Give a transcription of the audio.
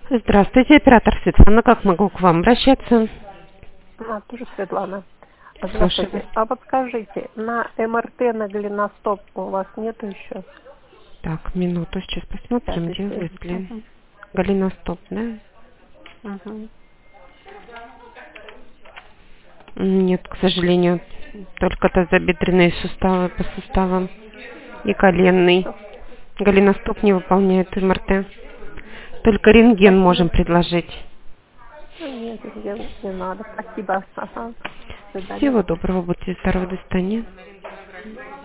Здравствуйте, оператор Светлана. Как могу к вам обращаться? Тоже Светлана. Слушаю вас. Здравствуйте. А подскажите, на МРТ на голеностоп у вас нету еще? Так, минуту, сейчас Сейчас, посмотрим, если... делают ли. Голеностоп, да? Угу. Нет, к сожалению, только тазобедренные суставы по суставам и коленный. Голеностоп не выполняет МРТ. Только рентген можем предложить. Нет, не надо. Спасибо. Ага. До свидания. Всего доброго, будьте здоровы, до свидания.